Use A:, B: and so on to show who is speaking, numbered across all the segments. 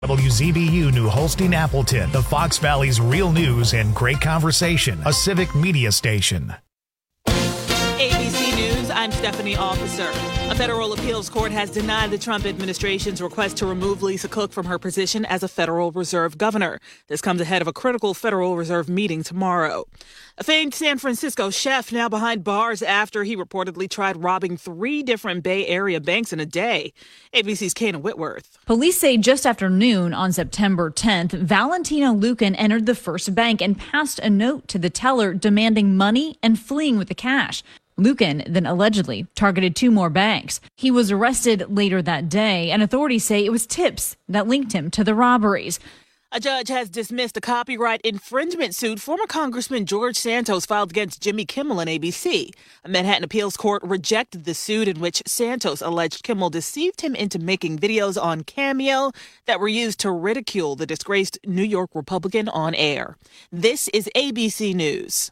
A: WZBU New Holstein Appleton, the Fox Valley's real news and great conversation, a civic media station.
B: ABC News, I'm Stephanie Officer. A federal appeals court has denied the Trump administration's request to remove Lisa Cook from her position as a Federal Reserve governor. This comes ahead of a critical Federal Reserve meeting tomorrow. A famed San Francisco chef now behind bars after he reportedly tried robbing 3 different Bay Area banks in a day. ABC's Kana Whitworth.
C: Police say just after noon on September 10th, Valentino Lucan entered the first bank and passed a note to the teller demanding money and fleeing with the cash. Lucan then allegedly targeted 2 more banks. He was arrested later that day, and authorities say it was tips that linked him to the robberies.
B: A judge has dismissed a copyright infringement suit former Congressman George Santos filed against Jimmy Kimmel and ABC. A Manhattan appeals court rejected the suit in which Santos alleged Kimmel deceived him into making videos on Cameo that were used to ridicule the disgraced New York Republican on air. This is ABC News.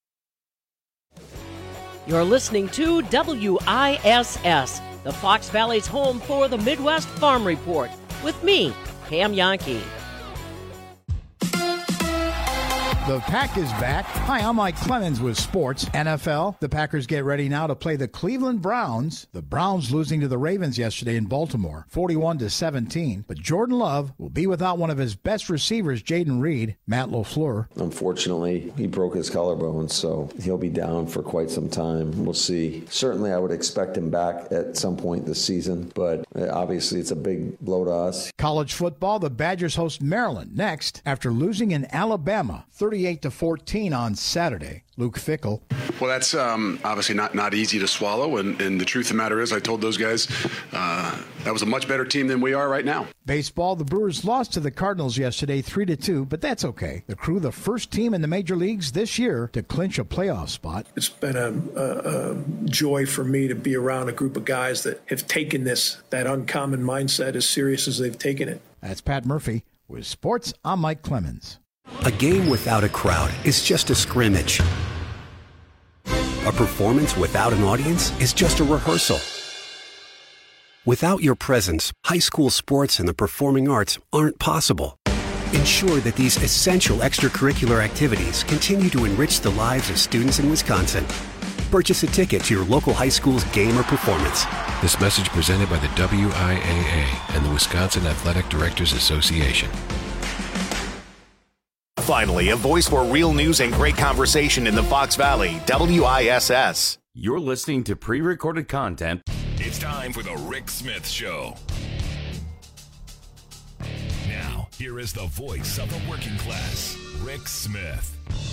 D: You're listening to WISS, the Fox Valley's home for the Midwest Farm Report, with me, Pam Yankee.
E: The Pack is back. Hi, I'm Mike Clemens with sports. NFL, the Packers get ready now to play the Cleveland Browns. The Browns losing to the Ravens yesterday in Baltimore, 41-17. But Jordan Love will be without one of his best receivers, Jaden Reed. Matt LaFleur.
F: Unfortunately, he broke his collarbone, so he'll be down for quite some time. We'll see. Certainly, I would expect him back at some point this season, but obviously it's a big blow to us.
E: College football, the Badgers host Maryland next after losing in Alabama, 38-14 on Saturday. Luke Fickell.
G: Well, that's obviously not easy to swallow, and the truth of the matter is I told those guys that was a much better team than we are right now.
E: Baseball, the Brewers lost to the Cardinals yesterday 3-2, but that's okay. The Crew, the first team in the major leagues this year to clinch a playoff spot.
H: It's been a joy for me to be around a group of guys that have taken that uncommon mindset as serious as they've taken it.
E: That's Pat Murphy. With sports, I'm Mike Clemens.
I: A game without a crowd is just a scrimmage. A performance without an audience is just a rehearsal. Without your presence, high school sports and the performing arts aren't possible. Ensure that these essential extracurricular activities continue to enrich the lives of students in Wisconsin. Purchase a ticket to your local high school's game or performance.
J: This message presented by the WIAA and the Wisconsin Athletic Directors Association.
A: Finally, a voice for real news and great conversation in the Fox Valley, WISS.
K: You're listening to pre-recorded content.
L: It's time for the Rick Smith Show. Now, here is the voice of the working class, Rick Smith.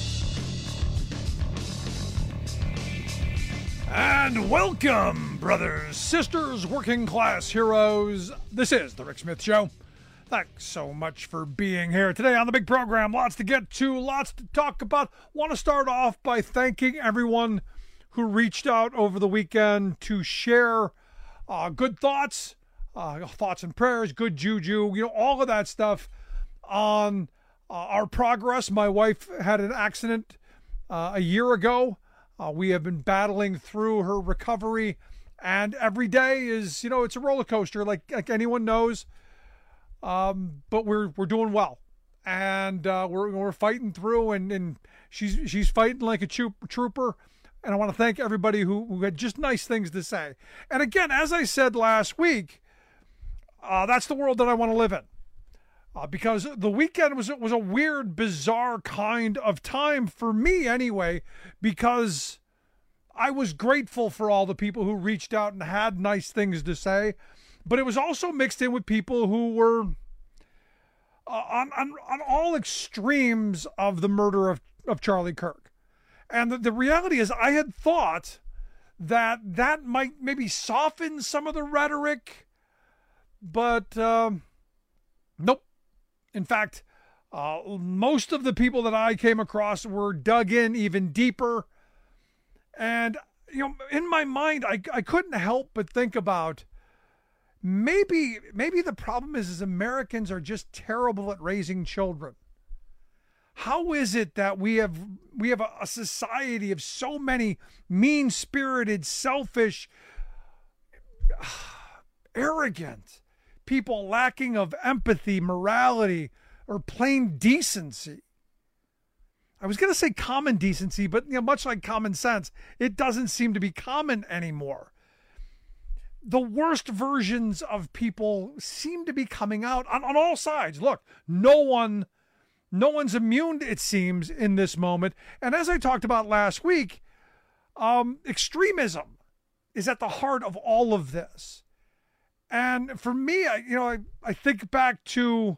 M: And welcome, brothers, sisters, working class heroes. This is the Rick Smith Show. Thanks so much for being here today on the big program. Lots to get to, lots to talk about. Want to start off by thanking everyone who reached out over the weekend to share good thoughts and prayers, good juju, all of that stuff on our progress. My wife had an accident a year ago. We have been battling through her recovery, and every day is, it's a roller coaster, like anyone knows. But we're doing well, and we're fighting through, and she's fighting like a trooper. And I want to thank everybody who had just nice things to say. And again, as I said last week, that's the world that I want to live in. Because the weekend was a weird, bizarre kind of time for me anyway, because I was grateful for all the people who reached out and had nice things to say. But it was also mixed in with people who were on all extremes of the murder of Charlie Kirk. And the reality is I had thought that might maybe soften some of the rhetoric, but nope. In fact, most of the people that I came across were dug in even deeper. And, in my mind, I couldn't help but think about maybe the problem is Americans are just terrible at raising children. How is it that we have a society of so many mean-spirited, selfish, arrogant people lacking of empathy, morality, or plain decency. I was going to say common decency, but much like common sense, it doesn't seem to be common anymore. The worst versions of people seem to be coming out on all sides. Look, no one's immune, it seems, in this moment. And as I talked about last week, extremism is at the heart of all of this. And for me, I think back to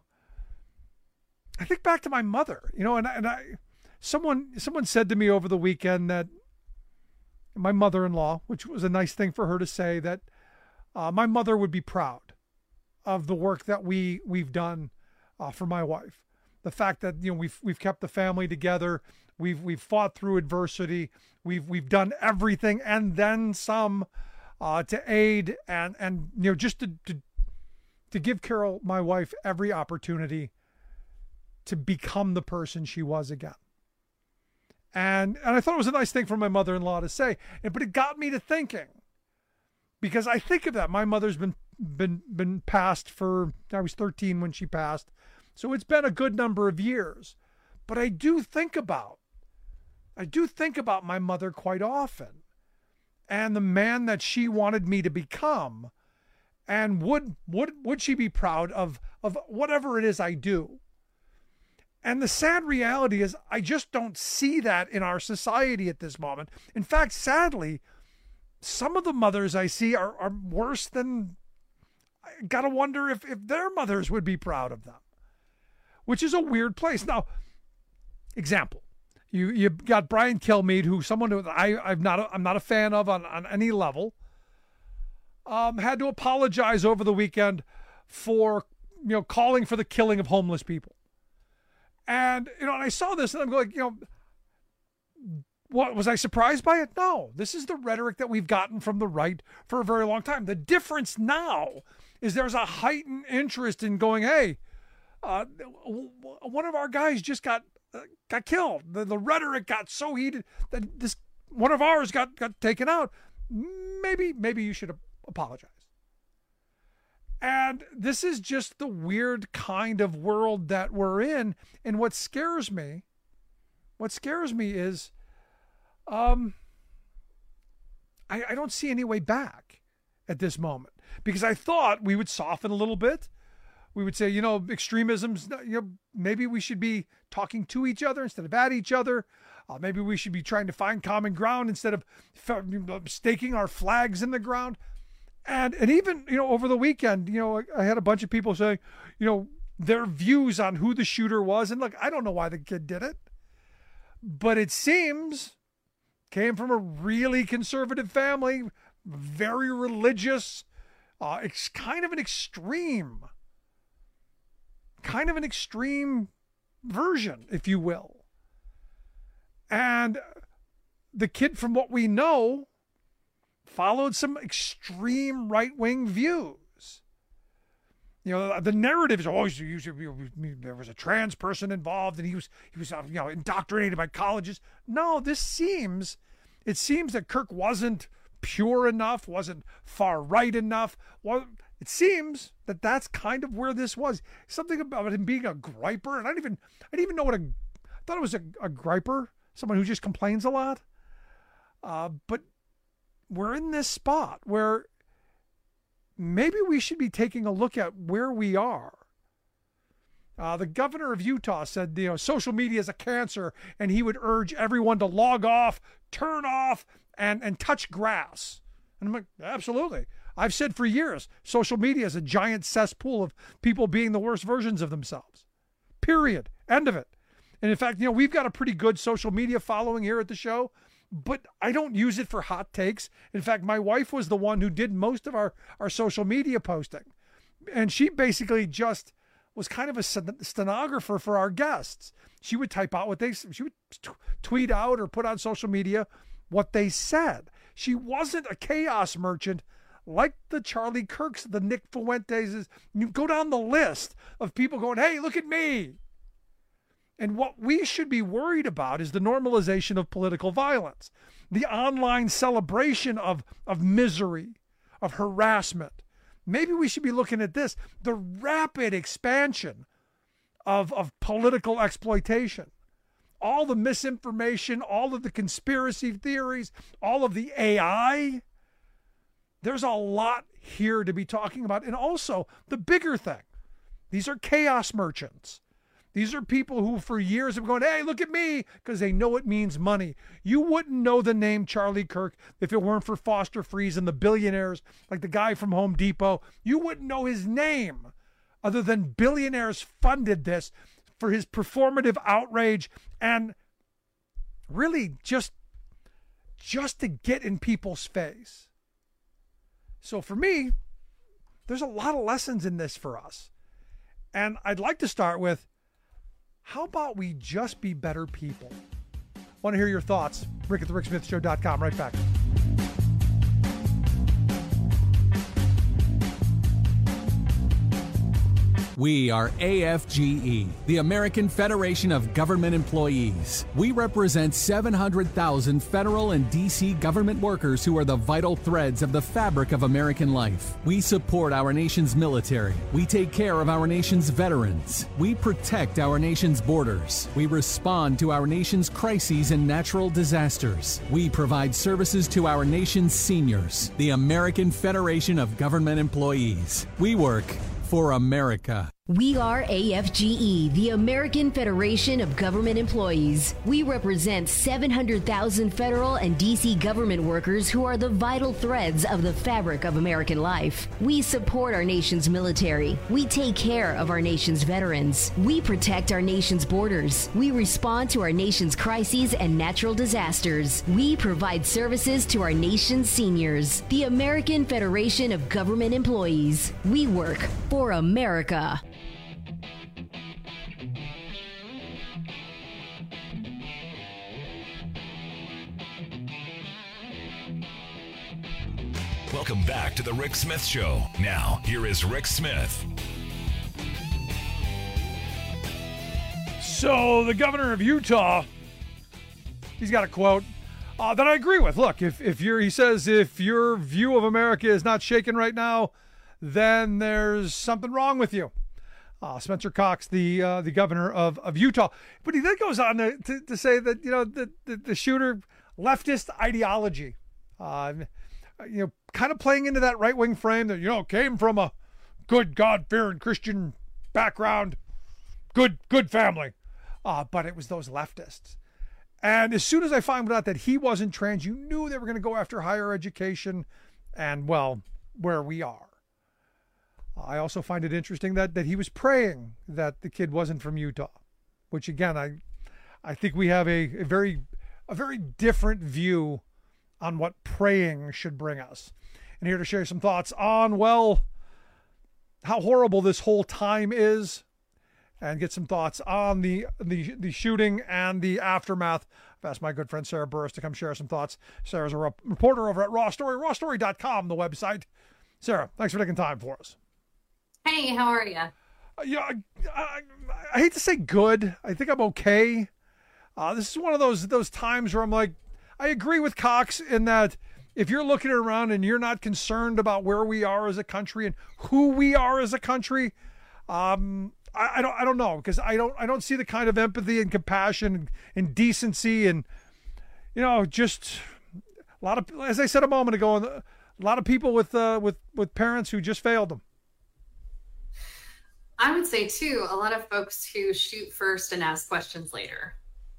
M: my mother, someone said to me over the weekend that my mother-in-law, which was a nice thing for her to say, that my mother would be proud of the work that we've done for my wife. The fact that we've kept the family together, we've fought through adversity, we've done everything and then some to aid and just to give Carol, my wife, every opportunity to become the person she was again. And I thought it was a nice thing for my mother-in-law to say, but it got me to thinking. Because I think of that. My mother's been passed I was 13 when she passed. So it's been a good number of years. But I do think about my mother quite often. And the man that she wanted me to become. And would she be proud of whatever it is I do? And the sad reality is I just don't see that in our society at this moment. In fact, sadly, some of the mothers I see are worse than, I gotta wonder if their mothers would be proud of them, which is a weird place. Now, example, you got Brian Kilmeade, who's someone who I'm not a fan of on any level, had to apologize over the weekend for, calling for the killing of homeless people. And, and I saw this and I'm going, what, was I surprised by it? No, this is the rhetoric that we've gotten from the right for a very long time. The difference now is there's a heightened interest in going, hey, one of our guys just got killed. The rhetoric got so heated that this one of ours got taken out. Maybe you should apologize. And this is just the weird kind of world that we're in. And what scares me is, I don't see any way back at this moment, because I thought we would soften a little bit. We would say, extremism's, maybe we should be talking to each other instead of at each other. Maybe we should be trying to find common ground instead of staking our flags in the ground. And even, over the weekend, I had a bunch of people saying, their views on who the shooter was. And look, I don't know why the kid did it, but it seems came from a really conservative family, very religious. It's kind of an extreme version, if you will. And the kid, from what we know, followed some extreme right-wing views. The narrative is always there was a trans person involved and he was indoctrinated by colleges. No, it seems that Kirk wasn't pure enough, wasn't far right enough. Well, it seems that that's kind of where this was. Something about him being a griper, and I didn't even know I thought it was a griper, someone who just complains a lot. But we're in this spot where maybe we should be taking a look at where we are. The governor of Utah said, social media is a cancer, and he would urge everyone to log off, turn off, and touch grass. And I'm like, absolutely. I've said for years, social media is a giant cesspool of people being the worst versions of themselves. Period. End of it. And in fact, we've got a pretty good social media following here at the show, but I don't use it for hot takes. In fact, my wife was the one who did most of our social media posting. And she basically just was kind of a stenographer for our guests. She would type out she would tweet out or put on social media what they said. She wasn't a chaos merchant like the Charlie Kirks, the Nick Fuentes. You go down the list of people going, hey, look at me. And what we should be worried about is the normalization of political violence, the online celebration of misery, of harassment, maybe we should be looking at this, the rapid expansion of political exploitation. All the misinformation, all of the conspiracy theories, all of the AI. There's a lot here to be talking about. And also, the bigger thing, these are chaos merchants. These are people who for years have gone, hey, look at me, because they know it means money. You wouldn't know the name Charlie Kirk if it weren't for Foster Friesen and the billionaires, like the guy from Home Depot. You wouldn't know his name other than billionaires funded this for his performative outrage and really just to get in people's face. So for me, there's a lot of lessons in this for us. And I'd like to start with, how about we just be better people? Want to hear your thoughts? Rick at thericksmithshow.com. Right back.
N: We are AFGE, the American Federation of Government Employees. We represent 700,000 federal and D.C. government workers who are the vital threads of the fabric of American life. We support our nation's military. We take care of our nation's veterans. We protect our nation's borders. We respond to our nation's crises and natural disasters. We provide services to our nation's seniors. The American Federation of Government Employees. We work for America.
O: We are AFGE, the American Federation of Government Employees. We represent 700,000 federal and D.C. government workers who are the vital threads of the fabric of American life. We support our nation's military. We take care of our nation's veterans. We protect our nation's borders. We respond to our nation's crises and natural disasters. We provide services to our nation's seniors. The American Federation of Government Employees. We work for America.
L: Welcome back to the Rick Smith Show. Now, here is Rick Smith.
M: So, the governor of Utah, he's got a quote that I agree with. Look, he says if your view of America is not shaken right now, then there's something wrong with you. Spencer Cox, the governor of Utah. But he then goes on to say that, the shooter, leftist ideology, kind of playing into that right-wing frame that, came from a good God-fearing Christian background, good family. But it was those leftists. And as soon as I found out that he wasn't trans, you knew they were going to go after higher education and, well, where we are. I also find it interesting that he was praying that the kid wasn't from Utah, which, again, I think we have a very different view on what praying should bring us. And here to share some thoughts on, well, how horrible this whole time is, and get some thoughts on the shooting and the aftermath. I've asked my good friend Sarah Burris to come share some thoughts. Sarah's a reporter over at Raw Story, rawstory.com, the website. Sarah, thanks for taking time for us.
P: Hey, how are you?
M: I hate to say good. I think I'm okay. This is one of those times where I'm like, I agree with Cox in that if you're looking around and you're not concerned about where we are as a country and who we are as a country, I don't know, because I don't see the kind of empathy and compassion and decency and just a lot of, as I said a moment ago, a lot of people with parents who just failed them.
P: I would say too, a lot of folks who shoot first and ask questions later.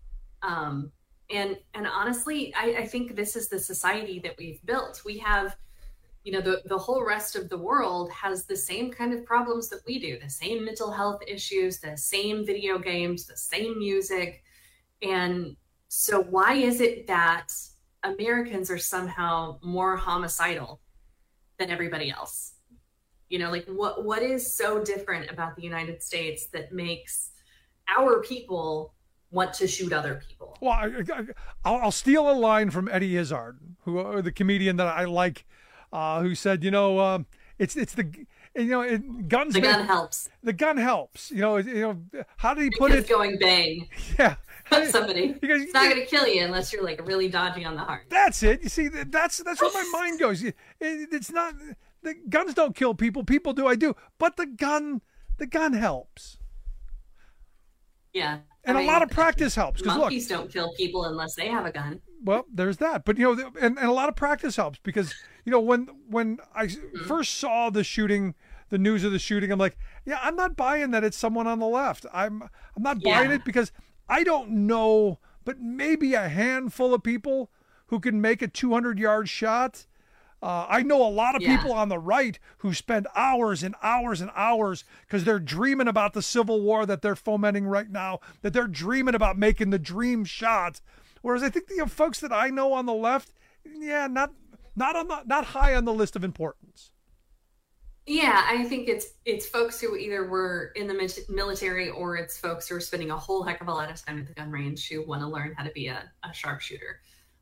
P: And honestly, I think this is the society that we've built. We have, the whole rest of the world has the same kind of problems that we do, the same mental health issues, the same video games, the same music. And so why is it that Americans are somehow more homicidal than everybody else? What is so different about the United States that makes our people want to shoot other people?
M: Well, I'll steal a line from Eddie Izzard, the comedian that I like, who said, it's the guns.
P: The gun helps.
M: The gun helps. How did he put it?
P: Going bang.
M: Yeah.
P: Somebody. Because it's not going to kill you unless you're really dodgy on the heart.
M: That's it. You see, that's where my mind goes. It's not. the guns don't kill people. People do. I do. But the gun helps.
P: Yeah.
M: And a lot of practice helps.
P: Monkeys don't kill people unless they have a gun.
M: Well, there's that. But, and a lot of practice helps because, when I first saw the shooting, the news of the shooting, I'm like, yeah, I'm not buying that it's someone on the left. I'm not buying it because I don't know, but maybe a handful of people who can make a 200-yard shot. I know a lot of people on the right who spend hours and hours and hours because they're dreaming about the Civil War that they're fomenting right now, that they're dreaming about making the dream shot. Whereas I think the folks that I know on the left, not high on the list of importance.
P: Yeah, I think it's folks who either were in the military or it's folks who are spending a whole heck of a lot of time at the gun range who want to learn how to be a sharpshooter.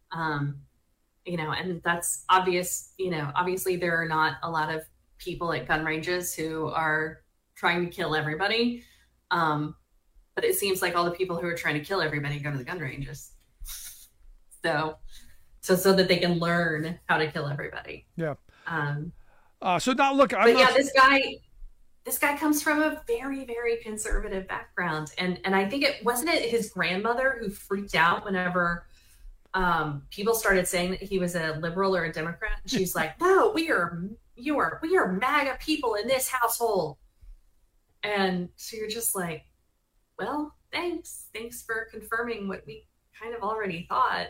P: And that's obvious. Obviously there are not a lot of people at gun ranges who are trying to kill everybody. But it seems like all the people who are trying to kill everybody go to the gun ranges. So that they can learn how to kill everybody.
M: Yeah. So now look,
P: this guy comes from a very, very conservative background. And I think wasn't it his grandmother who freaked out whenever people started saying that he was a liberal or a Democrat. She's like, no, we are MAGA people in this household. And so you're just like, well, thanks for confirming what we kind of already thought.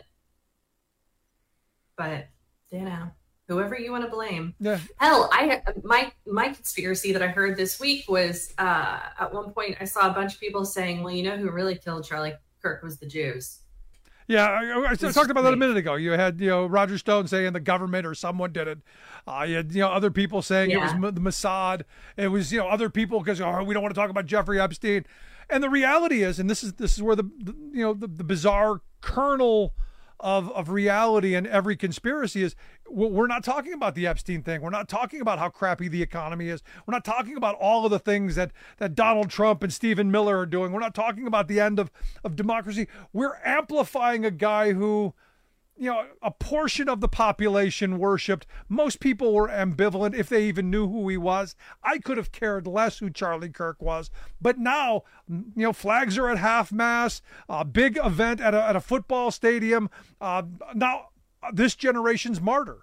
P: But whoever you want to blame.
M: Yeah.
P: Hell, my conspiracy that I heard this week was at one point I saw a bunch of people saying, well, who really killed Charlie Kirk was the Jews.
M: Yeah, I talked about that a minute ago. You had, Roger Stone saying the government or someone did it. You had, other people saying it was the Mossad. It was, other people because we don't want to talk about Jeffrey Epstein. And the reality is, and this is where the bizarre kernel of reality in every conspiracy is, we're not talking about the Epstein thing. We're not talking about how crappy the economy is. We're not talking about all of the things that Donald Trump and Stephen Miller are doing. We're not talking about the end of democracy. We're amplifying a guy who, a portion of the population worshipped. Most people were ambivalent if they even knew who he was. I could have cared less who Charlie Kirk was. But now, flags are at half-mast, a big event at a football stadium. Now, this generation's martyr.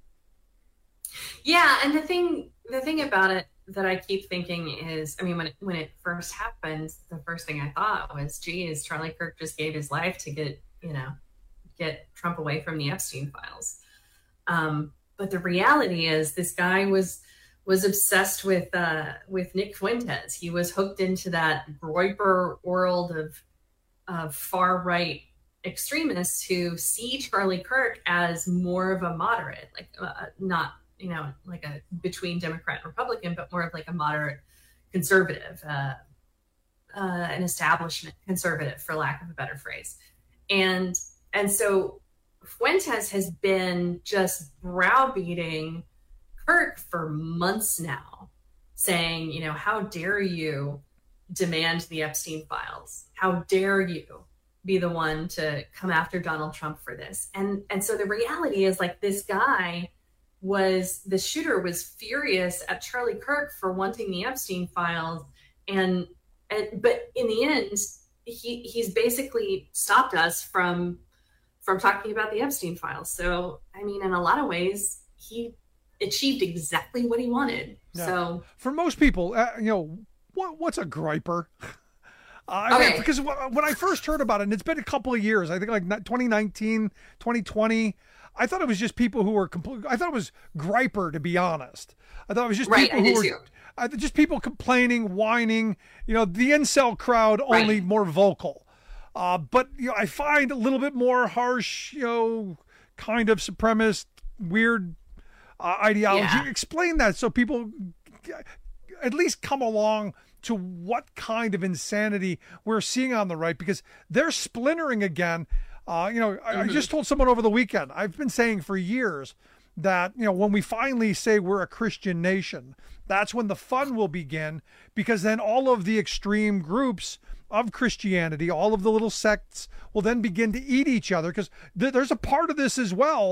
P: Yeah, and the thing about it that I keep thinking is, when it first happened, the first thing I thought was, geez, Charlie Kirk just gave his life to get Trump away from the Epstein files. But the reality is this guy was obsessed with Nick Fuentes. He was hooked into that Groyper world of far right extremists who see Charlie Kirk as more of a moderate, like not like a between Democrat and Republican, but more of like a moderate conservative, an establishment conservative, for lack of a better phrase. And so Fuentes has been just browbeating Kirk for months now, saying, how dare you demand the Epstein files? How dare you be the one to come after Donald Trump for this? And so the reality is, like, this guy the shooter was furious at Charlie Kirk for wanting the Epstein files. But in the end, he's basically stopped us from talking about the Epstein files. So, in a lot of ways, he achieved exactly what he wanted. Yeah. So
M: for most people, what's a griper? Because when I first heard about it, and it's been a couple of years, I think like 2019, 2020, I thought it was just people who were I thought it was griper, to be honest. I thought it was just people who were just people complaining, whining, the incel crowd, only more vocal. But I find a little bit more harsh, kind of supremacist, weird ideology. Yeah. Explain that so people at least come along to what kind of insanity we're seeing on the right, because they're splintering again. I just told someone over the weekend, I've been saying for years that, when we finally say we're a Christian nation, that's when the fun will begin, because then all of the extreme groups of Christianity, all of the little sects, will then begin to eat each other, because there's a part of this as well.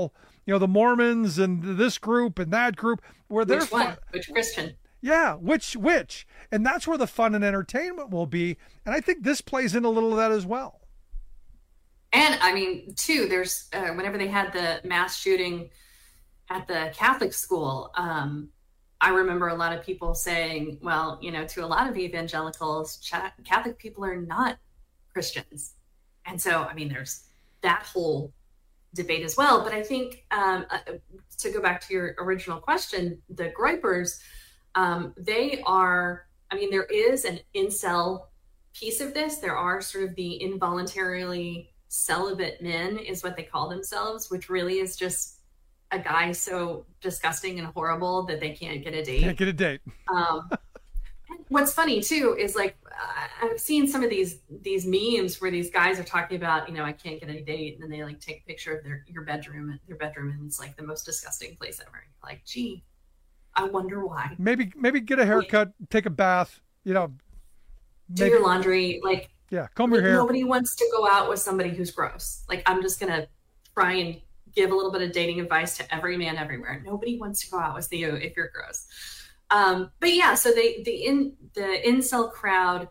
M: the Mormons and this group and that group, where they're
P: which one? Which Christian?
M: Yeah, which, and that's where the fun and entertainment will be. And I think this plays in a little of that as well.
P: And I mean, too, there's whenever they had the mass shooting at the Catholic school, I remember a lot of people saying, well, to a lot of evangelicals, Catholic people are not Christians. And so, I mean, there's that whole debate as well. But I think to go back to your original question, the Groypers, they are, I mean, there is an incel piece of this. There are sort of the involuntarily celibate men is what they call themselves, which really is just a guy so disgusting and horrible that they can't get a date.
M: Can't get a date.
P: What's funny too is like I've seen some of these memes where these guys are talking about, I can't get a date, and then they like take a picture of their bedroom, and it's like the most disgusting place ever. And you're like, gee, I wonder why.
M: Maybe get a haircut, take a bath,
P: do your laundry,
M: comb your hair.
P: Nobody wants to go out with somebody who's gross. Like, I'm just gonna try and give a little bit of dating advice to every man everywhere. Nobody wants to go out with you if you're gross. But yeah, so the incel crowd,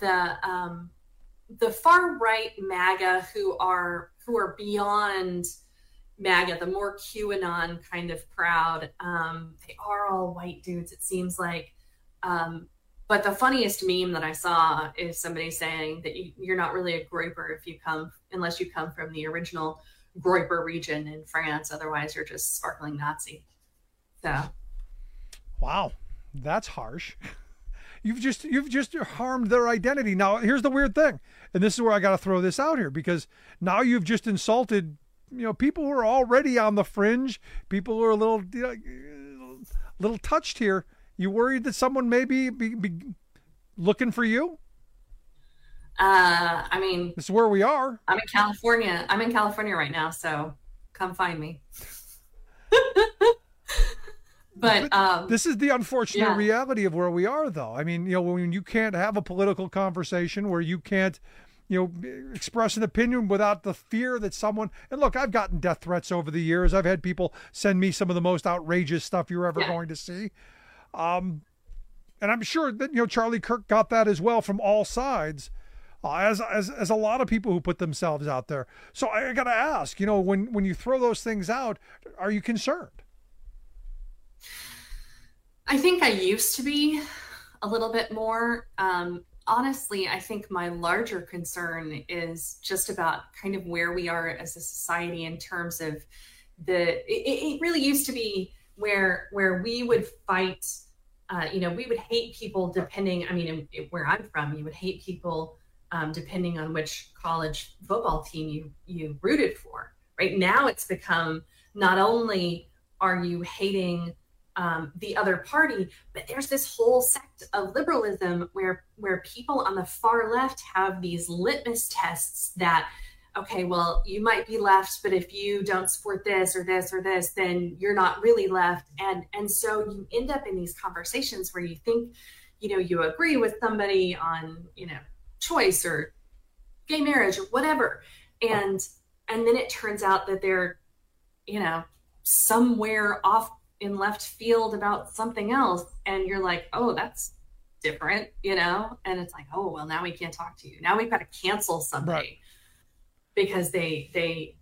P: the far right MAGA who are beyond MAGA, the more QAnon kind of crowd, they are all white dudes, it seems like. But the funniest meme that I saw is somebody saying that you're not really a Groyper unless you come from the original Groyper region in France. Otherwise, you're just sparkling Nazi. So,
M: wow, that's harsh. You've just harmed their identity. Now, here's the weird thing, and this is where I got to throw this out here, because now you've just insulted, people who are already on the fringe, people who are a little touched here. You worried that someone may be looking for you?
P: I mean,
M: this is where we are.
P: I'm in California. I'm in California right now, so come find me. But
M: this is the unfortunate reality of where we are, though. I mean, when you can't have a political conversation, where you can't, express an opinion without the fear that someone, and look, I've gotten death threats over the years. I've had people send me some of the most outrageous stuff you're ever going to see. And I'm sure that, Charlie Kirk got that as well from all sides, as a lot of people who put themselves out there. So I got to ask, when you throw those things out, are you concerned?
P: I think I used to be a little bit more. Honestly, I think my larger concern is just about kind of where we are as a society in terms of it really used to be where we would fight, we would hate people depending, where I'm from, you would hate people depending on which college football team you rooted for. Right now it's become, not only are you hating the other party, but there's this whole sect of liberalism where people on the far left have these litmus tests that, okay, well, you might be left, but if you don't support this or this or this, then you're not really left. And so you end up in these conversations where you think, you agree with somebody on, choice or gay marriage or whatever. And then it turns out that they're, somewhere off in left field about something else. And you're like, oh, that's different, and it's like, oh, well, now we can't talk to you. Now we've got to cancel somebody. Right. Because they're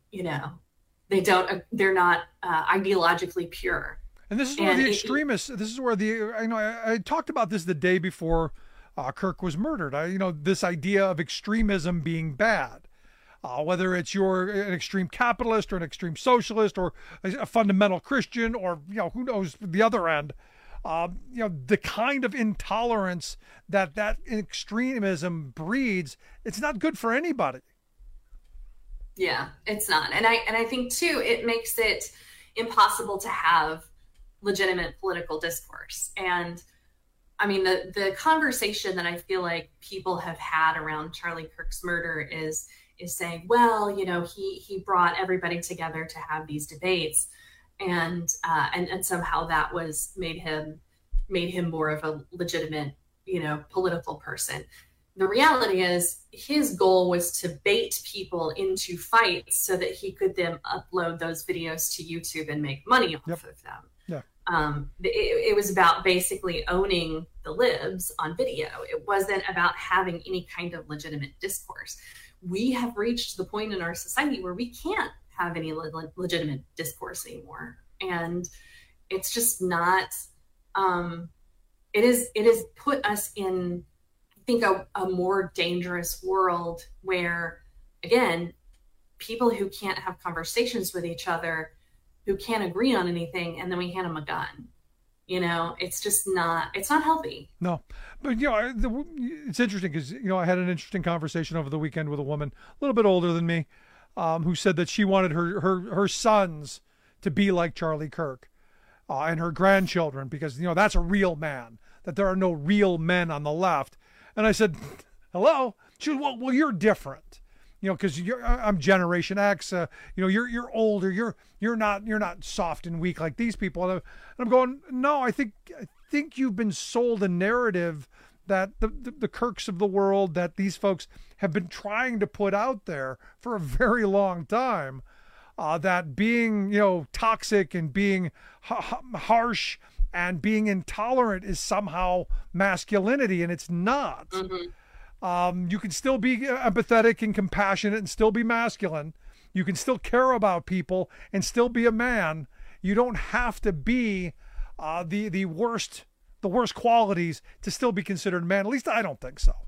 P: not ideologically pure.
M: And this is where the extremists, I talked about this the day before Kirk was murdered. This idea of extremism being bad, whether it's you're an extreme capitalist or an extreme socialist or a fundamental Christian or, who knows the other end, the kind of intolerance that extremism breeds, it's not good for anybody.
P: Yeah, it's not. And I think too, it makes it impossible to have legitimate political discourse. And the conversation that I feel like people have had around Charlie Kirk's murder is saying, well, he brought everybody together to have these debates, and somehow that was made him more of a legitimate, political person. the reality is his goal was to bait people into fights so that he could then upload those videos to YouTube and make money off of them.
M: Yeah.
P: It was about basically owning the libs on video. It wasn't about having any kind of legitimate discourse. We have reached the point in our society where we can't have any legitimate discourse anymore. And it's just not, it has put us in, I think, a more dangerous world where, again, people who can't have conversations with each other, who can't agree on anything, and then we hand them a gun. You know, it's just not, it's not healthy.
M: No, but, you know, it's interesting because, you know, I had an interesting conversation over the weekend with a woman a little bit older than me, who said that she wanted her sons to be like Charlie Kirk, and her grandchildren, because, you know, that's a real man, that there are no real men on the left. And I said, hello? She was, well, you're different. You know, because I'm Generation X. You know, you're older. You're not soft and weak like these people. And I'm going, no. I think you've been sold a narrative that the Kirks of the world, that these folks have been trying to put out there for a very long time. That being, you know, toxic and being harsh and being intolerant is somehow masculinity, and it's not. Mm-hmm. You can still be empathetic and compassionate and still be masculine. You can still care about people and still be a man. You don't have to be the worst qualities to still be considered a man. At least I don't think so.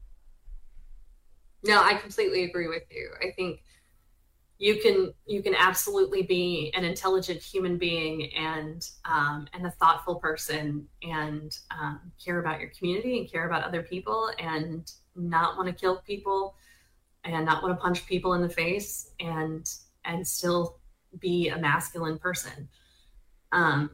P: No, I completely agree with you. I think you can absolutely be an intelligent human being and a thoughtful person and care about your community and care about other people and not want to kill people and not want to punch people in the face and still be a masculine person. I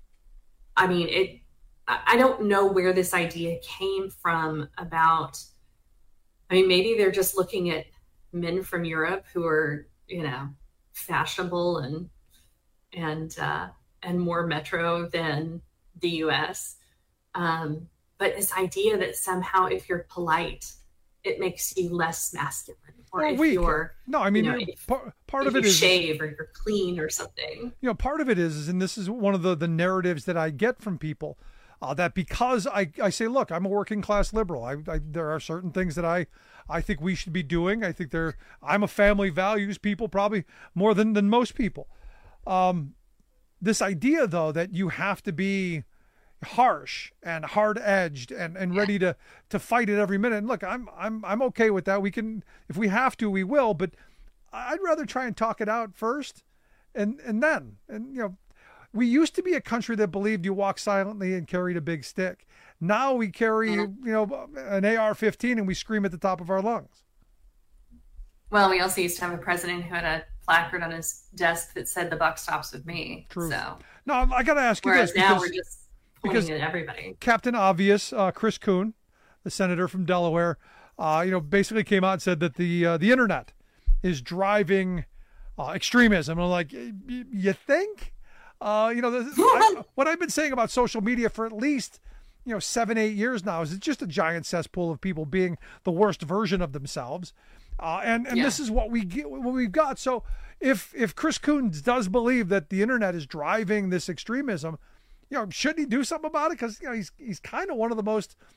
P: mean, I don't know where this idea came from about, I mean, maybe they're just looking at men from Europe who are, you know, fashionable and more metro than the US. But this idea that somehow if you're polite, it makes you less masculine. Or if you're,
M: no, I mean, you know, part of it is
P: shave or you're clean or something.
M: You know, part of it is, and this is one of the narratives that I get from people, that because I say, look, I'm a working class liberal. There are certain things that I think we should be doing. I think I'm a family values people, probably more than most people. This idea, though, that you have to be harsh and hard-edged and ready to fight it every minute. And look, I'm okay with that. We can, if we have to, we will. But I'd rather try and talk it out first, and then you know. We used to be a country that believed you walk silently and carried a big stick. Now we carry, you know, an AR-15 and we scream at the top of our lungs.
P: Well, we also used to have a president who had a placard on his desk that said, "The buck stops with me."
M: True.
P: So,
M: no, I got to ask you this.
P: Whereas now we're just pointing at everybody.
M: Captain Obvious, Chris Coon, the senator from Delaware, you know, basically came out and said that the internet is driving extremism. And I'm like, you think? You know, what I've been saying about social media for at least, you know, 7-8 years now is it's just a giant cesspool of people being the worst version of themselves. And this is what we've got. So if Chris Coons does believe that the internet is driving this extremism, you know, shouldn't he do something about it? Because, you know, he's kind of one of the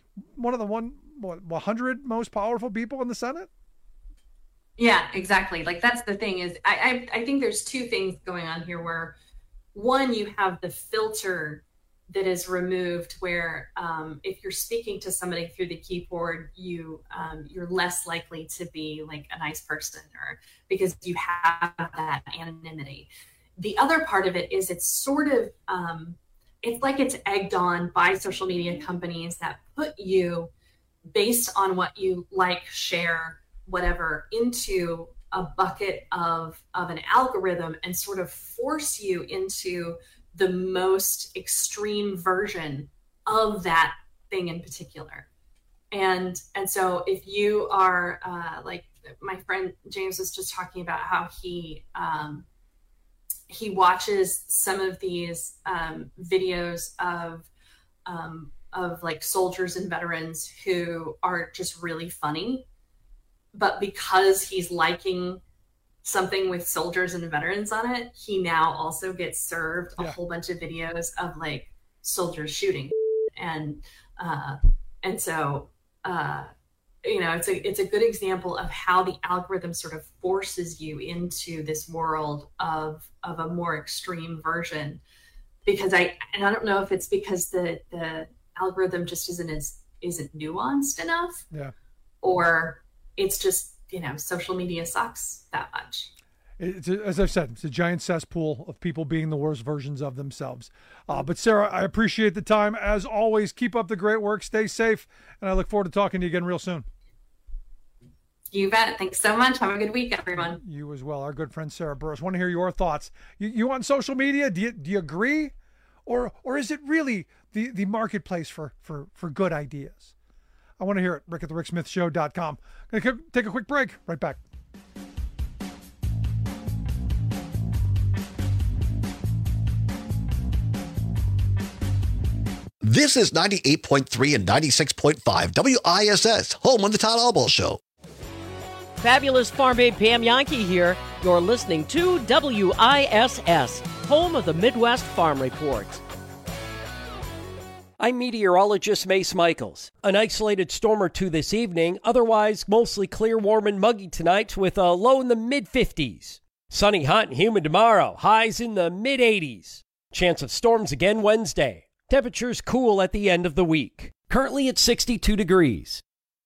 M: 100 most powerful people in the Senate.
P: Yeah, exactly. Like, that's the thing is I think there's two things going on here where, one, you have the filter that is removed where if you're speaking to somebody through the keyboard, you're less likely to be like a nice person or because you have that anonymity. The other part of it is it's sort of, it's like it's egged on by social media companies that put you based on what you like, share, whatever, into a bucket of an algorithm and sort of force you into the most extreme version of that thing in particular. And so if you are like my friend James was just talking about how he watches some of these videos of like soldiers and veterans who are just really funny, but because he's liking something with soldiers and veterans on it, he now also gets served a whole bunch of videos of like soldiers shooting, and so it's a good example of how the algorithm sort of forces you into this world of a more extreme version. Because I don't know if it's because the algorithm just isn't nuanced enough, or it's just, social media sucks that much.
M: As I've said, it's a giant cesspool of people being the worst versions of themselves. But Sarah, I appreciate the time. As always, keep up the great work. Stay safe. And I look forward to talking to you again real soon.
P: You bet. Thanks so much. Have a good week, everyone.
M: You as well. Our good friend Sarah Burris. Want to hear your thoughts. You on social media? Do you agree? Or is it really the marketplace for good ideas? I want to hear it. Rick at the ricksmithshow.com. Going to take a quick break. Right back.
Q: This is 98.3 and 96.5 WISS, home of the Todd Albaugh Show.
D: Fabulous Farm Babe Pam Jahnke here. You're listening to WISS, home of the Midwest Farm Report. I'm meteorologist Mace Michaels. An isolated storm or two this evening, otherwise mostly clear, warm, and muggy tonight with a low in the mid-50s. Sunny, hot, and humid tomorrow, highs in the mid-80s. Chance of storms again Wednesday. Temperatures cool at the end of the week. Currently at 62 degrees.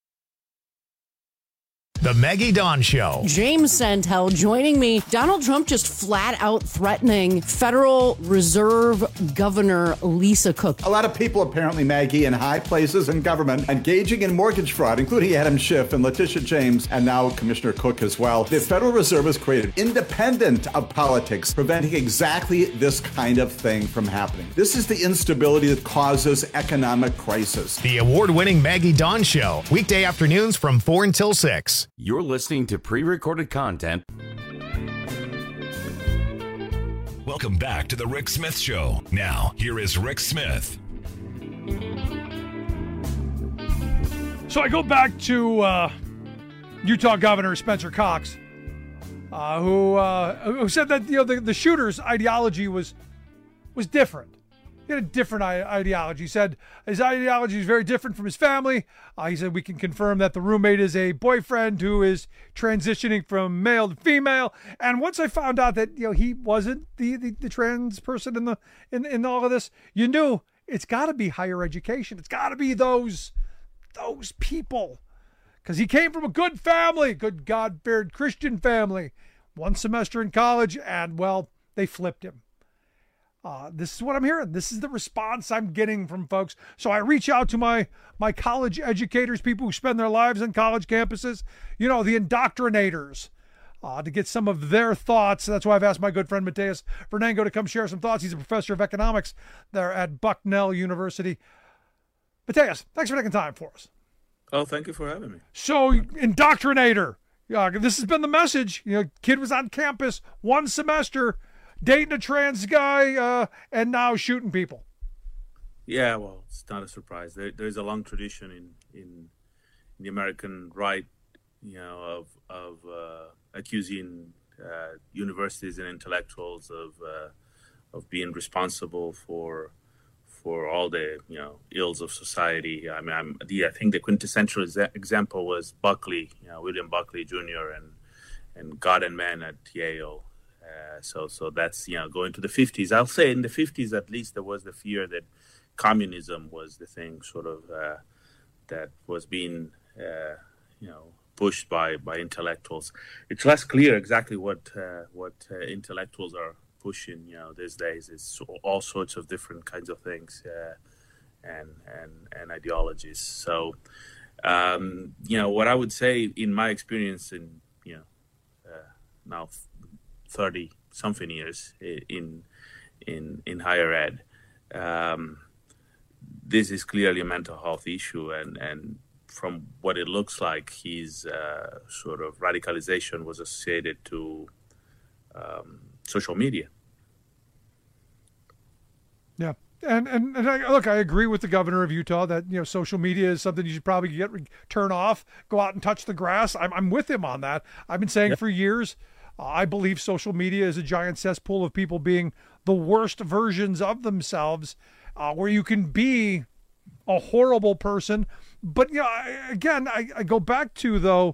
A: The Maggie Dawn Show.
R: James Santel joining me. Donald Trump just flat out threatening Federal Reserve Governor Lisa Cook.
S: A lot of people apparently, Maggie, in high places in government engaging in mortgage fraud, including Adam Schiff and Letitia James, and now Commissioner Cook as well. The Federal Reserve has created independent of politics, preventing exactly this kind of thing from happening. This is the instability that causes economic crisis.
A: The award-winning Maggie Dawn Show. Weekday afternoons from 4 until 6.
K: You're listening to pre-recorded content.
L: Welcome back to the Rick Smith Show. Now, here is Rick Smith.
M: So I go back to Utah Governor Spencer Cox, who said that the shooter's ideology was different. He had a different ideology. He said his ideology is very different from his family. He said we can confirm that the roommate is a boyfriend who is transitioning from male to female. And once I found out that he wasn't the trans person in all of this, you knew it's got to be higher education. It's got to be those people, because he came from a good family, good God-feared Christian family. One semester in college, and they flipped him. This is what I'm hearing. This is the response I'm getting from folks. So I reach out to my college educators, people who spend their lives on college campuses, the indoctrinators, to get some of their thoughts. That's why I've asked my good friend Mateus Vernango to come share some thoughts. He's a professor of economics there at Bucknell University. Mateus, thanks for taking time for us.
T: Oh, thank you for having me.
M: So, indoctrinator. This has been the message. Kid was on campus one semester, dating a trans guy, and now shooting people.
T: Yeah, well, it's not a surprise. There's a long tradition in the American right, of accusing universities and intellectuals of being responsible for all the ills of society. I mean, I think the quintessential example was Buckley, William Buckley Jr. and God and Man at Yale. So that's, going to the 50s. I'll say in the 50s, at least, there was the fear that communism was the thing sort of that was being, pushed by intellectuals. It's less clear exactly what intellectuals are pushing, these days. It's all sorts of different kinds of things and ideologies. So, what I would say in my experience in, now 30-something years in higher ed, this is clearly a mental health issue, and from what it looks like, his sort of radicalization was associated to social media.
M: Yeah, And I agree with the governor of Utah that, social media is something you should probably turn off, go out and touch the grass. I'm with him on that. I've been saying for years, I believe social media is a giant cesspool of people being the worst versions of themselves, where you can be a horrible person. But, I go back to, though,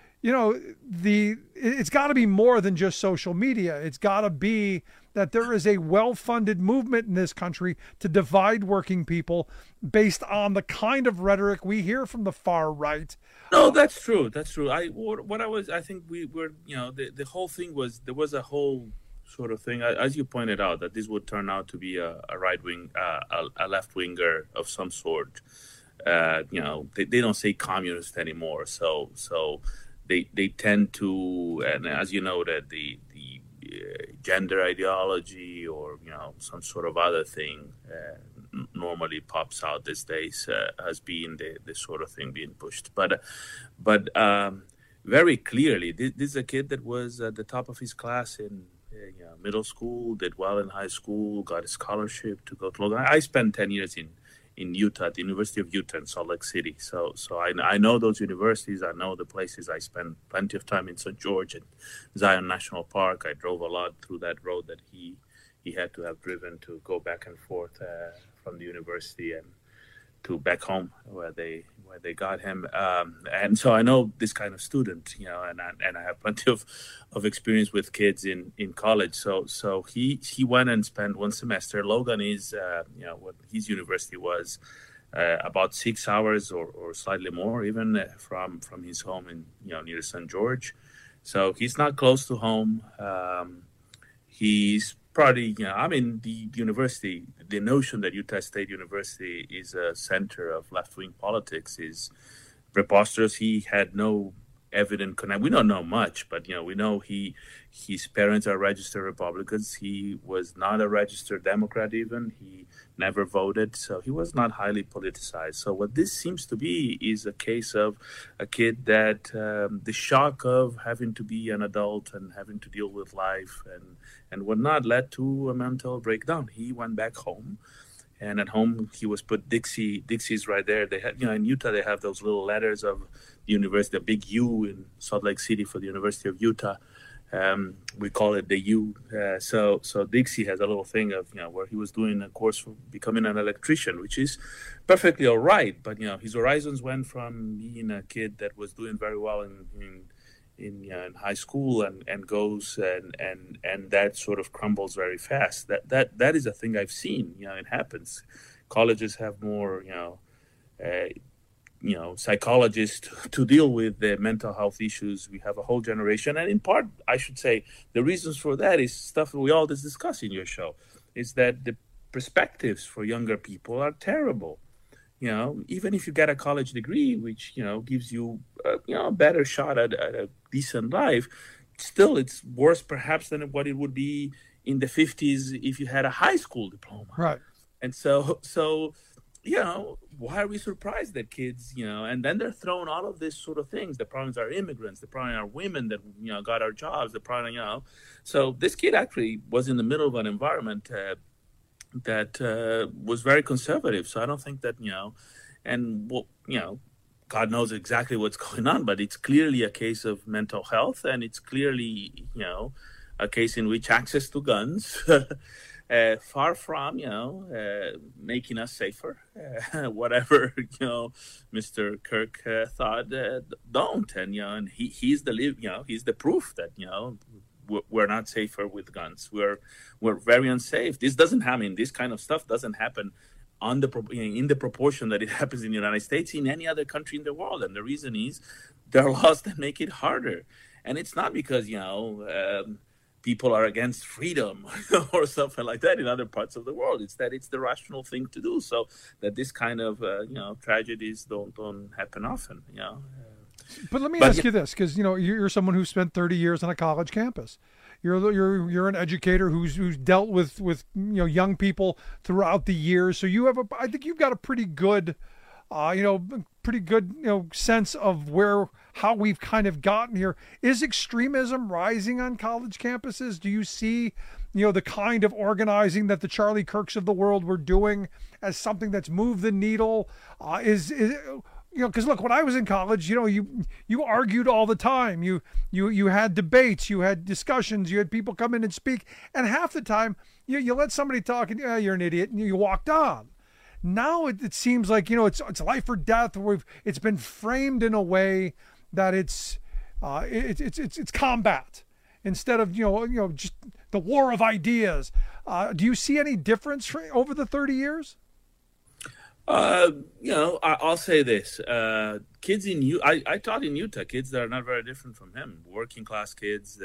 M: it's got to be more than just social media. It's got to be that there is a well-funded movement in this country to divide working people based on the kind of rhetoric we hear from the far right.
T: No, that's true. That's true. I think we were, the whole thing was, there was a whole sort of thing, as you pointed out, that this would turn out to be a right wing, a left winger of some sort. They don't say communist anymore. So they tend to, and as you know, that the gender ideology or some sort of other thing normally pops out these days as being the sort of thing being pushed. But very clearly, this is a kid that was at the top of his class in middle school, did well in high school, got a scholarship to go to Logan. I spent 10 years in Utah, at the University of Utah in Salt Lake City. So I know those universities. I know the places. I spent plenty of time in St. George and Zion National Park. I drove a lot through that road that he had to have driven to go back and forth from the university and to back home where they got him. And so I know this kind of student, and I have plenty of experience with kids in college. So he went and spent one semester. Logan is, what his university was, about 6 hours or slightly more even from his home in, near St. George. So he's not close to home. He's probably, the university, the notion that Utah State University is a center of left-wing politics is preposterous. He had no evident connect. We don't know much, but, we know his parents are registered Republicans. He was not a registered Democrat even. He never voted, so he was not highly politicized. So what this seems to be is a case of a kid that the shock of having to be an adult and having to deal with life and whatnot led to a mental breakdown. He went back home, and at home he was put Dixie. Dixie's right there. They had, in Utah they have those little letters of the university, a big U in Salt Lake City for the University of Utah. We call it the U. So Dixie has a little thing of, where he was doing a course for becoming an electrician, which is perfectly all right. But, his horizons went from being a kid that was doing very well in high school and goes and that sort of crumbles very fast. That is a thing I've seen. It happens. Colleges have more, psychologists to deal with the mental health issues. We have a whole generation. And in part, I should say, the reasons for that is stuff that we all discuss in your show, is that the perspectives for younger people are terrible. Even if you get a college degree, which, gives you, a better shot at a decent life, still it's worse perhaps than what it would be in the 50s if you had a high school diploma.
M: Right.
T: And so why are we surprised that kids, and then they're thrown all of this sort of things. The problems are immigrants. The problem are women that, got our jobs. The problem, So this kid actually was in the middle of an environment that was very conservative. So I don't think that, God knows exactly what's going on, but it's clearly a case of mental health, and it's clearly, a case in which access to guns, far from, making us safer, whatever, Mr. Kirk thought, don't. And, he's the proof that, we're not safer with guns. We're very unsafe. This doesn't happen. This kind of stuff doesn't happen in the proportion that it happens in the United States, in any other country in the world. And the reason is there are laws that make it harder. And it's not because, people are against freedom or something like that in other parts of the world. It's that it's the rational thing to do, so that this kind of, tragedies don't happen often,
M: But let me ask you this, because, you're someone who spent 30 years on a college campus. You're an educator who's dealt with young people throughout the years. So I think you've got a pretty good pretty good, sense of how we've kind of gotten here. Is extremism rising on college campuses? Do you see, the kind of organizing that the Charlie Kirks of the world were doing as something that's moved the needle? Because look, when I was in college, you argued all the time. You had debates, you had discussions, you had people come in and speak, and half the time you let somebody talk and you're an idiot, and you walked on. Now it seems like it's life or death. It's been framed in a way that it's combat instead of just the war of ideas. Do you see any difference over the 30 years?
T: I'll say this: kids I taught in Utah, kids that are not very different from him, working class kids.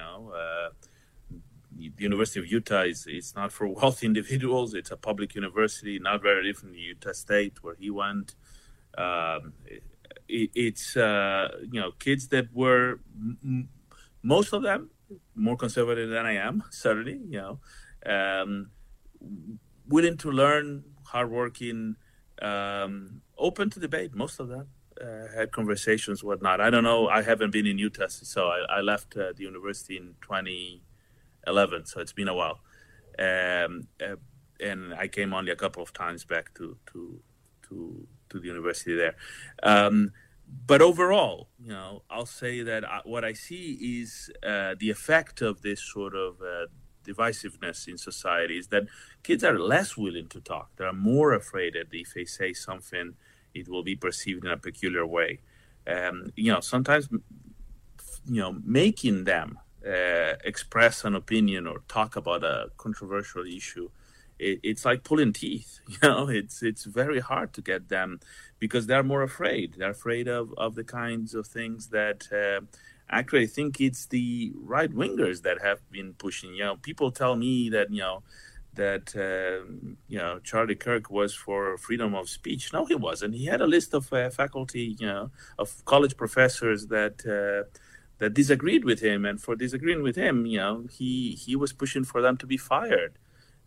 T: The University of Utah is not for wealthy individuals. It's a public university, not very different from Utah State, where he went. It's kids that were most of them more conservative than I am, certainly. Willing to learn, hardworking. Open to debate. Most of them had conversations, whatnot. I don't know. I haven't been in Utah, so I left the university in 2011. So it's been a while, and I came only a couple of times back to the university there. But overall, I'll say that what I see is the effect of this sort of divisiveness in society is that kids are less willing to talk. They're more afraid that if they say something, it will be perceived in a peculiar way. Sometimes, making them express an opinion or talk about a controversial issue, it's like pulling teeth. It's very hard to get them because they're more afraid. They're afraid of the kinds of things that actually, I think it's the right wingers that have been pushing. People tell me that Charlie Kirk was for freedom of speech. No, he wasn't. He had a list of faculty, of college professors that disagreed with him, and for disagreeing with him, he was pushing for them to be fired.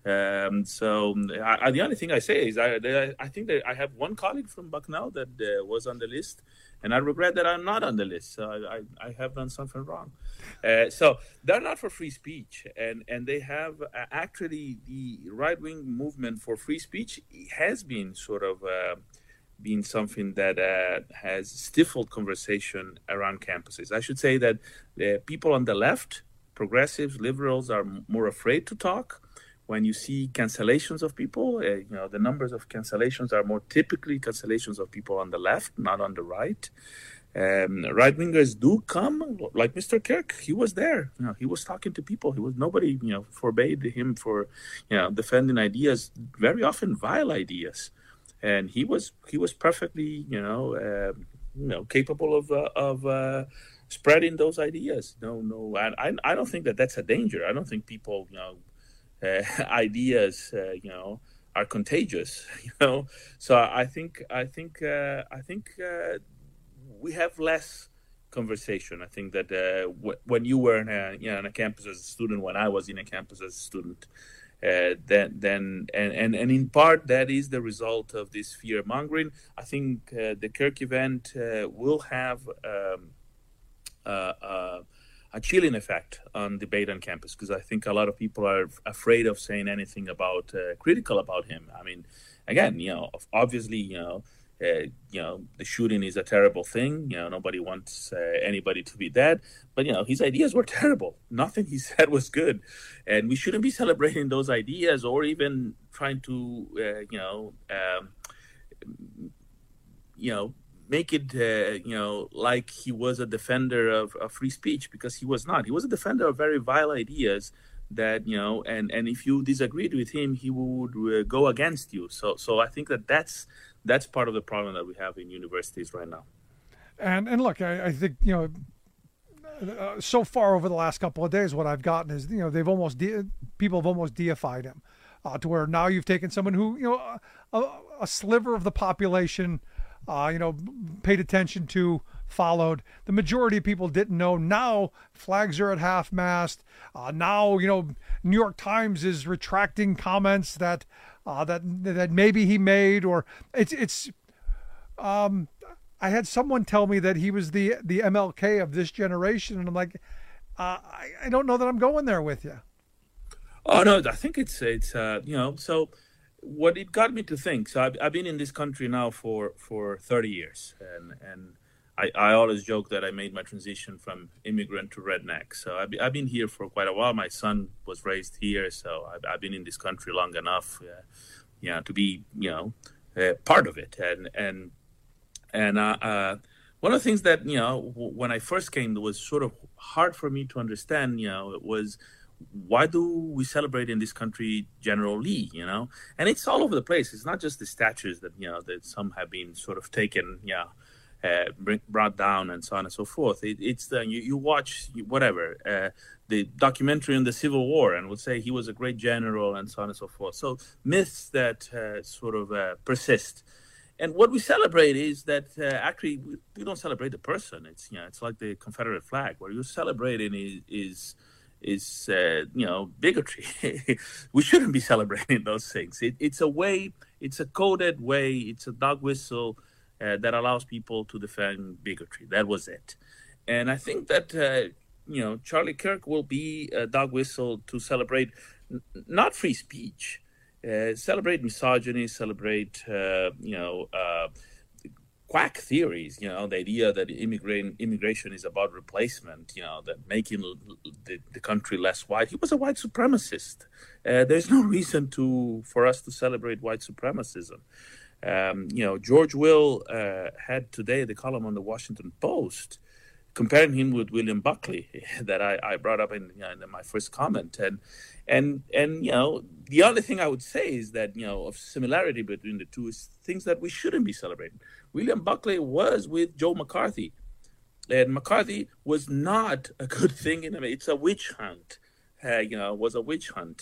T: The only thing I say is I think that I have one colleague from Bucknell that was on the list. And I regret that I'm not on the list. So I have done something wrong. So they're not for free speech. And they have actually the right-wing movement for free speech has been sort of been something that has stifled conversation around campuses. I should say that people on the left, progressives, liberals, are more afraid to talk. When you see cancellations of people, the numbers of cancellations are more typically cancellations of people on the left, not on the right. Right-wingers do come, like Mr. Kirk. He was there. He was talking to people. Nobody, forbade him for, defending ideas, very often vile ideas, and he was perfectly, capable of spreading those ideas. No, I don't think that's a danger. I don't think people, ideas, are contagious. So I think we have less conversation. I think that when you were in a campus as a student, when I was in a campus as a student, then in part that is the result of this fear mongering. I think the Kirk event will have a chilling effect on debate on campus, because I think a lot of people are afraid of saying anything critical about him. I mean, again, obviously, the shooting is a terrible thing. Nobody wants anybody to be dead, but his ideas were terrible. Nothing he said was good, and we shouldn't be celebrating those ideas or even trying to, make it, like he was a defender of free speech, because he was not. He was a defender of very vile ideas that, and if you disagreed with him, he would go against you. So I think that's part of the problem that we have in universities right now.
M: And look, I think, so far over the last couple of days, what I've gotten is, people have almost deified him to where now you've taken someone who, a sliver of the population, paid attention to, followed. The majority of people didn't know. Now flags are at half-mast. Now, New York Times is retracting comments that maybe he made, or it's I had someone tell me that he was the MLK of this generation, and I'm like, I don't know that I'm going there with you.
T: Oh no, I think it's so what it got me to think. So I've been in this country now for 30 years, and I always joke that I made my transition from immigrant to redneck. So I've been here for quite a while. My son was raised here, so I've been in this country long enough, to be part of it. And one of the things that when I first came, that was sort of hard for me to understand. It was, why do we celebrate in this country General Lee? And it's all over the place. It's not just the statues that that some have been sort of taken, brought down and so on and so forth. It's the you watch whatever the documentary on the Civil War and would say he was a great general and so on and so forth. So myths that sort of persist. And what we celebrate is that actually we don't celebrate the person. It's it's like the Confederate flag. What you're celebrating is bigotry. We shouldn't be celebrating those things. It's a way. It's a coded way. It's a dog whistle that allows people to defend bigotry. That was it. And I think that Charlie Kirk will be a dog whistle to celebrate not free speech. Celebrate misogyny, celebrate, quack theories, the idea that immigration is about replacement, that making the country less white. He was a white supremacist. There's no reason for us to celebrate white supremacism. George Will had today the column on the Washington Post comparing him with William Buckley that I brought up in my first comment. And the only thing I would say is that, of similarity between the two is things that we shouldn't be celebrating. William Buckley was with Joe McCarthy, and McCarthy was not a good thing. It's a witch hunt, was a witch hunt.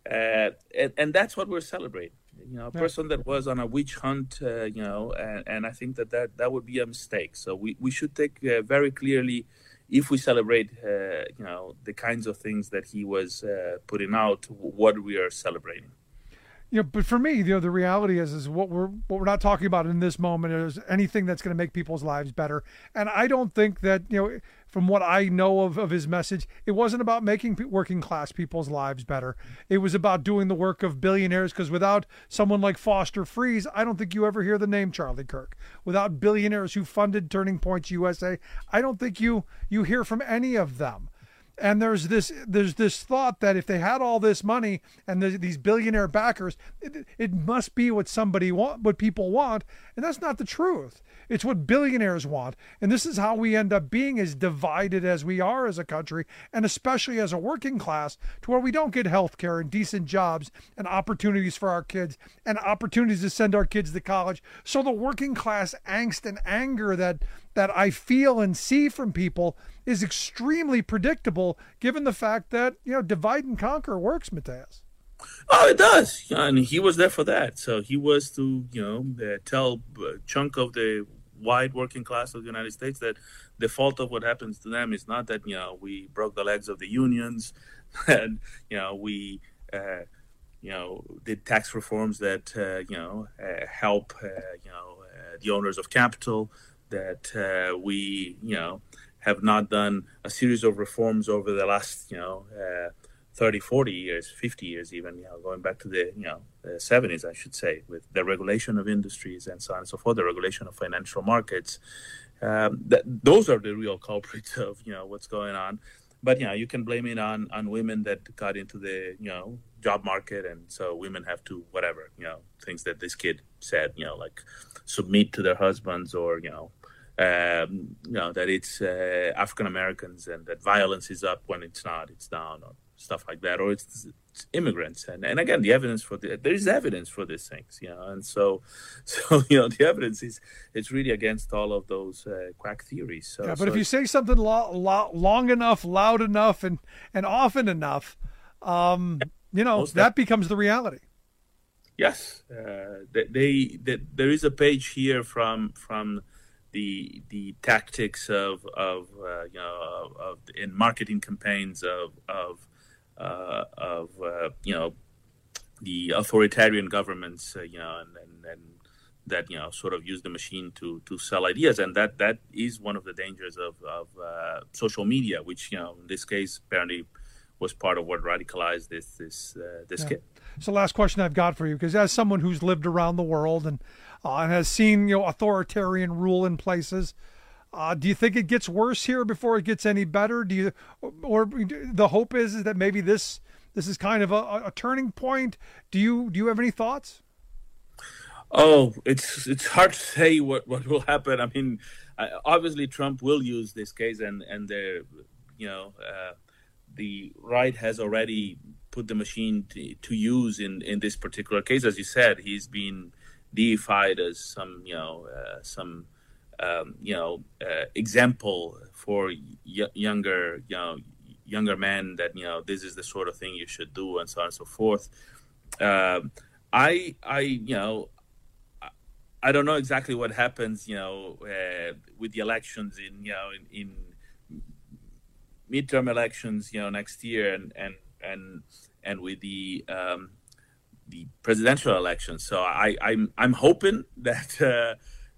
T: And that's what we're celebrating. A person that was on a witch hunt, and I think that would be a mistake. So we should take very clearly, if we celebrate, the kinds of things that he was putting out, what we are celebrating.
M: But for me, the reality is what we're not talking about in this moment is anything that's going to make people's lives better. And I don't think that, from what I know of his message, it wasn't about making working class people's lives better. It was about doing the work of billionaires, because without someone like Foster Friess, I don't think you ever hear the name Charlie Kirk. Without billionaires who funded Turning Points USA, I don't think you hear from any of them. And there's this thought that if they had all this money and these billionaire backers, it must be what people want, and that's not the truth. It's what billionaires want, and this is how we end up being as divided as we are as a country, and especially as a working class, to where we don't get health care and decent jobs and opportunities for our kids and opportunities to send our kids to college. So the working class angst and anger that I feel and see from people is extremely predictable, given the fact that, divide and conquer works, Mateus.
T: Oh, it does. And he was there for that. So he was to, tell a chunk of the wide working class of the United States that the fault of what happens to them is not that, we broke the legs of the unions and, we, did tax reforms that, help, the owners of capital, that we, have not done a series of reforms over the last, 30, 40 years, 50 years even, going back to the, the 70s, I should say, with the regulation of industries and so on and so forth, the regulation of financial markets. Those are the real culprits of, what's going on. But, you can blame it on women that got into the, job market. And so women have to, whatever, things that this kid said, like submit to their husbands or, that it's African Americans and that violence is up when it's not, it's down, or stuff like that, or it's immigrants. And again, the evidence there is evidence for these things, and so the evidence is it's really against all of those quack theories.
M: But if you say something long enough, loud enough, and often enough, that becomes the reality. There
T: is a page here from the tactics of in marketing campaigns of the authoritarian governments, and that sort of use the machine to sell ideas, and that is one of the dangers of social media, which in this case apparently was part of what radicalized this kid.
M: So, last question I've got for you, because as someone who's lived around the world and has seen authoritarian rule in places, do you think it gets worse here before it gets any better? Or the hope is that maybe this is kind of a turning point? Do you have any thoughts?
T: Oh, it's hard to say what will happen. I mean, obviously Trump will use this case, and the right has already put the machine to use in this particular case. As you said, he's been deified as some example for younger men that this is the sort of thing you should do, and so on and so forth. I don't know exactly what happens, with the elections in midterm elections, next year, and with the presidential elections. So I'm hoping that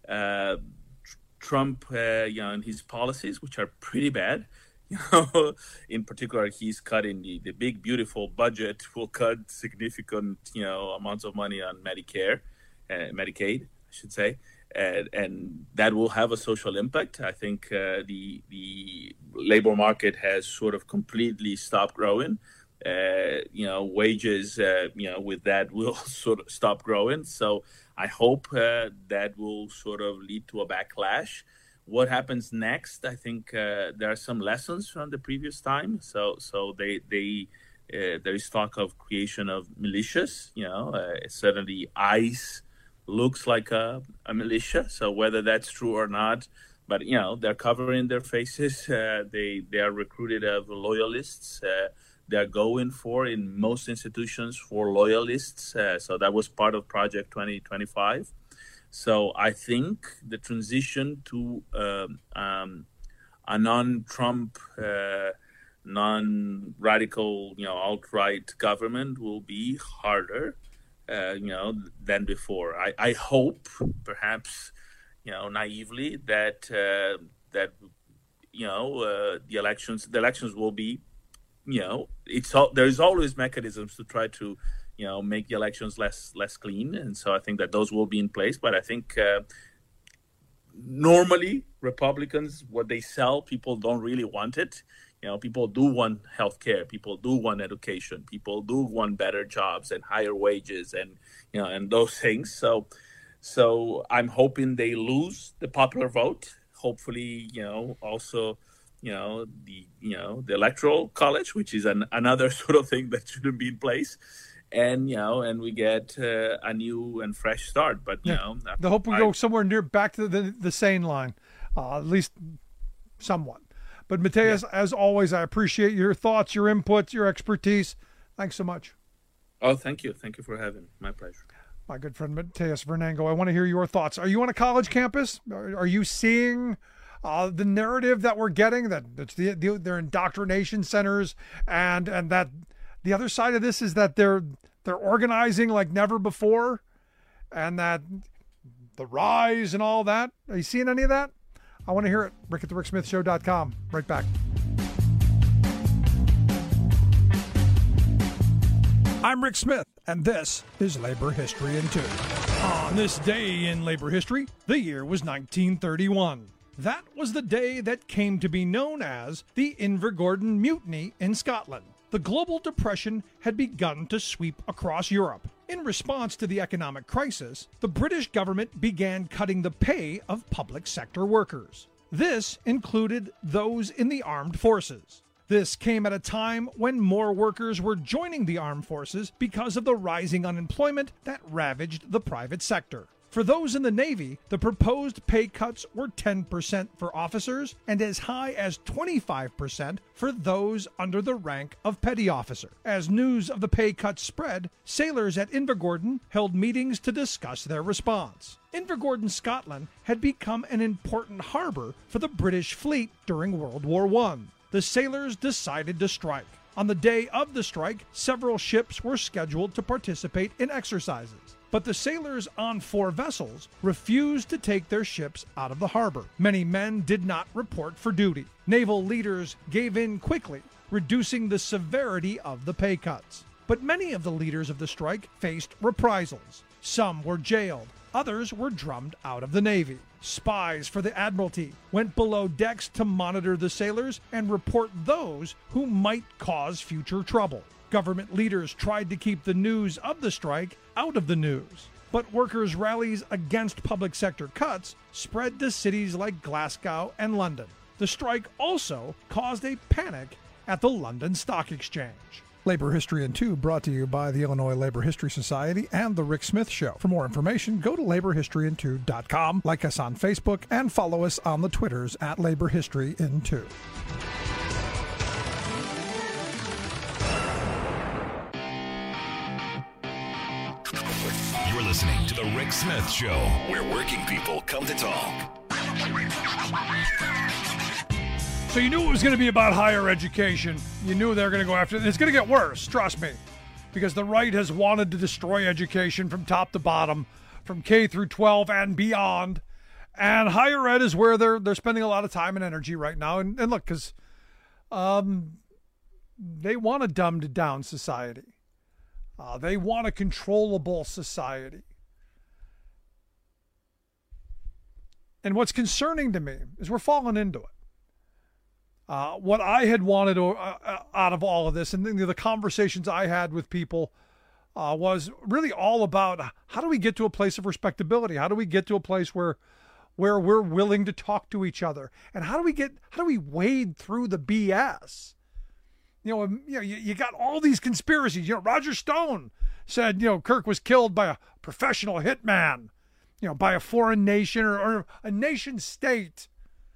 T: Trump, and his policies, which are pretty bad, in particular, he's cutting the big, beautiful budget, will cut significant, amounts of money on Medicaid, I should say, and that will have a social impact. I think the labor market has sort of completely stopped growing. Wages, with that will sort of stop growing. So I hope that will sort of lead to a backlash. What happens next? I think there are some lessons from the previous time. So there is talk of creation of militias. Certainly ICE looks like a militia. So whether that's true or not, but they're covering their faces. They are recruited of loyalists. They're going for, in most institutions, for loyalists. So that was part of Project 2025. So I think the transition to a non-Trump, non-radical, alt-right government will be harder, than before. I hope, perhaps, naively, that the elections will be, there's always mechanisms to try to, make the elections less clean, and so I think that those will be in place. But I think normally Republicans, what they sell, people don't really want it. People do want healthcare, people do want education, people do want better jobs and higher wages, and and those things. So I'm hoping they lose the popular vote. Hopefully, also. The electoral college, which is another sort of thing that shouldn't be in place, and we get a new and fresh start. But
M: the hope we go somewhere near back to the sane line, at least somewhat. But Mateus, as always, I appreciate your thoughts, your inputs, your expertise. Thanks so much.
T: Oh, thank you for having me. My pleasure.
M: My good friend Mateus Vernango, I want to hear your thoughts. Are you on a college campus? Are you seeing the narrative that we're getting, that it's their indoctrination centers, and that the other side of this is that they're organizing like never before, and that the rise and all that? Are you seeing any of that? I want to hear it. Rick at thericksmithshow.com. Right back. I'm Rick Smith, and this is Labor History in 2. On this day in labor history, the year was 1931. That was the day that came to be known as the Invergordon Mutiny in Scotland. The global depression had begun to sweep across Europe. In response to the economic crisis, the British government began cutting the pay of public sector workers. This included those in the armed forces. This came at a time when more workers were joining the armed forces because of the rising unemployment that ravaged the private sector. For those in the Navy, the proposed pay cuts were 10% for officers and as high as 25% for those under the rank of petty officer. As news of the pay cuts spread, sailors at Invergordon held meetings to discuss their response. Invergordon, Scotland, had become an important harbor for the British fleet during World War I. The sailors decided to strike. On the day of the strike, several ships were scheduled to participate in exercises. But the sailors on 4 vessels refused to take their ships out of the harbor. Many men did not report for duty. Naval leaders gave in quickly, reducing the severity of the pay cuts. But many of the leaders of the strike faced reprisals. Some were jailed. Others were drummed out of the Navy. Spies for the Admiralty went below decks to monitor the sailors and report those who might cause future trouble. Government leaders tried to keep the news of the strike out of the news. But workers' rallies against public sector cuts spread to cities like Glasgow and London. The strike also caused a panic at the London Stock Exchange. Labor History in 2 brought to you by the Illinois Labor History Society and The Rick Smith Show. For more information, go to laborhistoryin2.com, like us on Facebook, and follow us on the Twitters at Labor History in 2.
L: You're listening to The Rick Smith Show, where working people come to talk.
M: So you knew it was going to be about higher education. You knew they were going to go after it. It's going to get worse, trust me, because the right has wanted to destroy education from top to bottom, from K through 12 and beyond. And higher ed is where they're spending a lot of time and energy right now. And look, because they want a dumbed down society. They want a controllable society. And what's concerning to me is we're falling into it. What I had wanted out of all of this, and the conversations I had with people, was really all about how do we get to a place of respectability? How do we get to a place where we're willing to talk to each other? And how do we wade through the BS? You got all these conspiracies. Roger Stone said, Kirk was killed by a professional hitman, by a foreign nation or a nation state.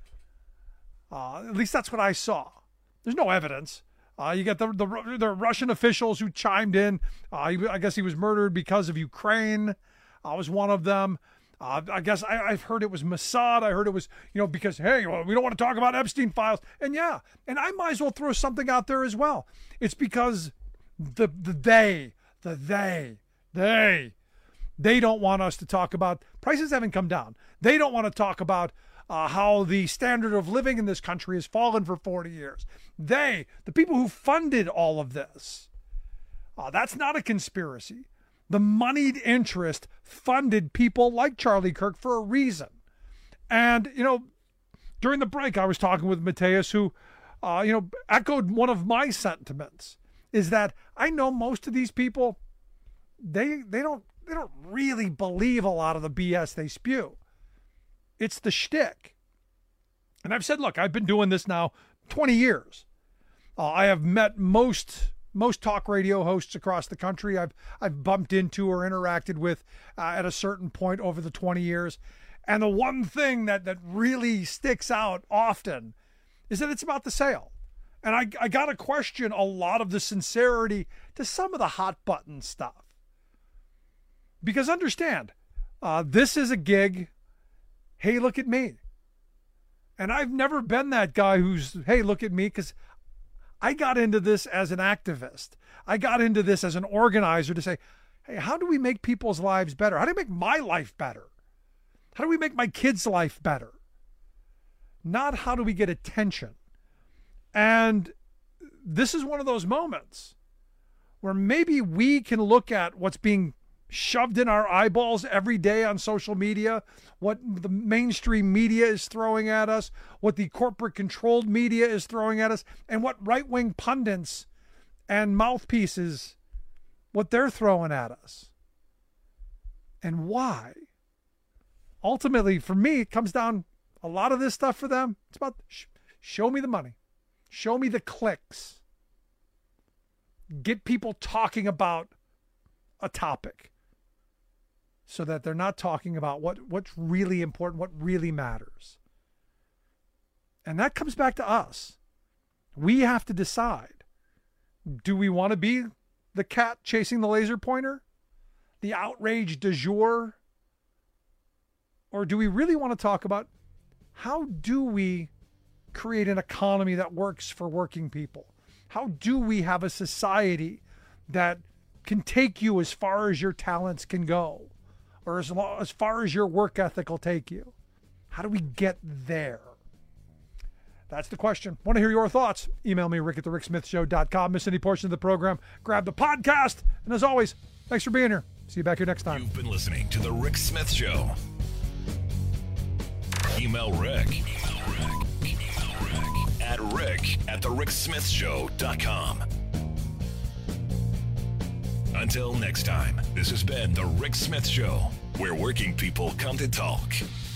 M: At least that's what I saw. There's no evidence. You got the Russian officials who chimed in. I guess he was murdered because of Ukraine. Was one of them. I guess I've heard it was Mossad. I heard it was, because, hey, we don't want to talk about Epstein files. And yeah, and I might as well throw something out there as well. It's because they don't want us to talk about, prices haven't come down. They don't want to talk about how the standard of living in this country has fallen for 40 years. The people who funded all of this, that's not a conspiracy. The moneyed interest funded people like Charlie Kirk for a reason. And, during the break, I was talking with Mateus, who, echoed one of my sentiments, is that I know most of these people, they don't really believe a lot of the BS they spew. It's the shtick. And I've said, look, I've been doing this now 20 years. I have met most talk radio hosts across the country. I've bumped into or interacted with at a certain point over the 20 years. And the one thing that really sticks out often is that it's about the sale. And I got to question a lot of the sincerity to some of the hot button stuff. Because understand, this is a gig. Hey, look at me. And I've never been that guy who's, hey, look at me, because I got into this as an activist. I got into this as an organizer to say, hey, how do we make people's lives better? How do we make my life better? How do we make my kids' life better? Not how do we get attention? And this is one of those moments where maybe we can look at what's being shoved in our eyeballs every day on social media, what the mainstream media is throwing at us, what the corporate controlled media is throwing at us, and what right-wing pundits and mouthpieces, what they're throwing at us. And why? Ultimately, for me, it comes down, a lot of this stuff for them, it's about show me the money. Show me the clicks. Get people talking about a topic, so that they're not talking about what's really important, what really matters. And that comes back to us. We have to decide, do we want to be the cat chasing the laser pointer, the outrage du jour, or do we really want to talk about how do we create an economy that works for working people? How do we have a society that can take you as far as your talents can go, or as far as your work ethic will take you. How do we get there? That's the question. Want to hear your thoughts? Email me, rick@thericksmithshow.com. Miss any portion of the program, grab the podcast. And as always, thanks for being here. See you back here next time.
L: You've been listening to The Rick Smith Show. Email Rick at rick@thericksmithshow.com. Until next time, this has been The Rick Smith Show, where working people come to talk.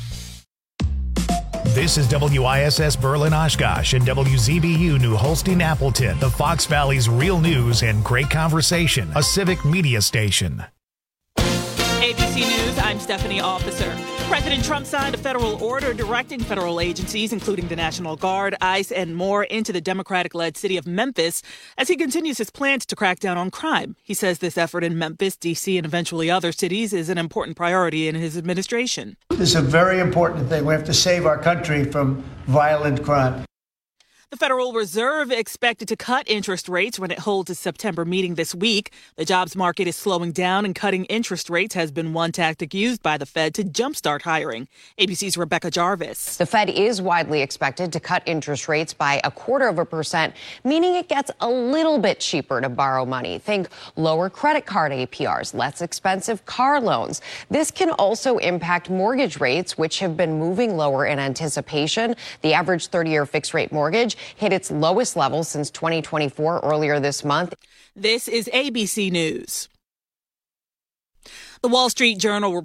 A: This is WISS Berlin Oshkosh and WZBU New Holstein Appleton, the Fox Valley's real news and great conversation, a civic media station.
B: ABC News, I'm Stephanie Officer. President Trump signed a federal order directing federal agencies, including the National Guard, ICE, and more, into the Democratic-led city of Memphis as he continues his plans to crack down on crime. He says this effort in Memphis, D.C., and eventually other cities is an important priority in his administration.
U: This is a very important thing. We have to save our country from violent crime.
B: The Federal Reserve expected to cut interest rates when it holds its September meeting this week. The jobs market is slowing down, and cutting interest rates has been one tactic used by the Fed to jumpstart hiring. ABC's Rebecca Jarvis.
V: The Fed is widely expected to cut interest rates by 0.25%, meaning it gets a little bit cheaper to borrow money. Think lower credit card APRs, less expensive car loans. This can also impact mortgage rates, which have been moving lower in anticipation. The average 30-year fixed-rate mortgage hit its lowest level since 2024 earlier this month.
B: This is ABC News. The Wall Street Journal